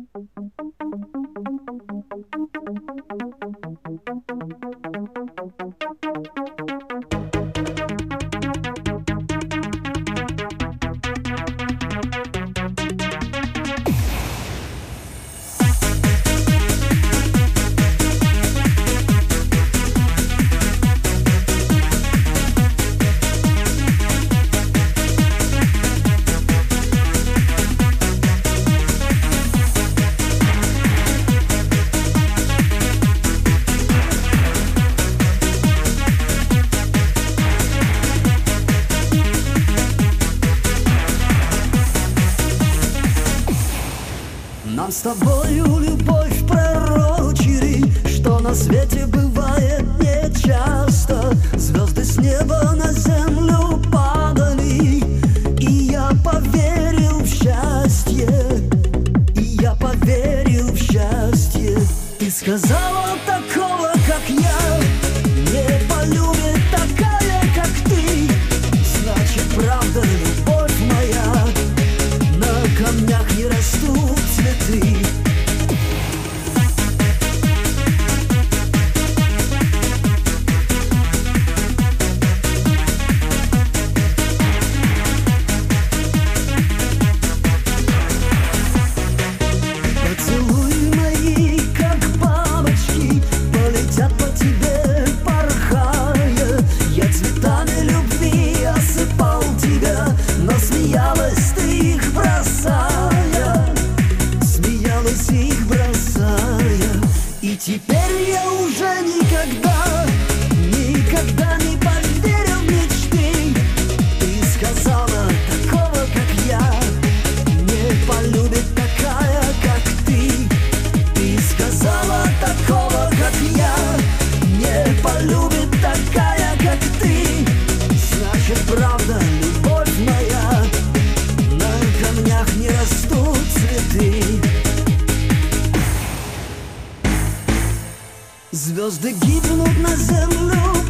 Нам с тобою любовь пророчили, что на свете бывает нечасто. Звезды с неба на землю падали, и я поверил в счастье, и я поверил в счастье. Ты сказала, такого, как я, не полюбит такая, как ты. Значит, правда, любовь моя, на камнях не растут цветы. Поцелуи мои, как бабочки, полетят по тебе, порхая. Я цветами любви осыпал тебя, но смеялась ты их бросая, смеялась их бросая. И теперь я уже никогда, никогда не поверю в мечты. Ты сказала, такого, как я, не полюбит такая, как ты. Ты сказала, такого, как я, не полюбит такая, как ты. Значит, правда, любовь моя, на камнях не растут цветы. Звезды гибнут, на землю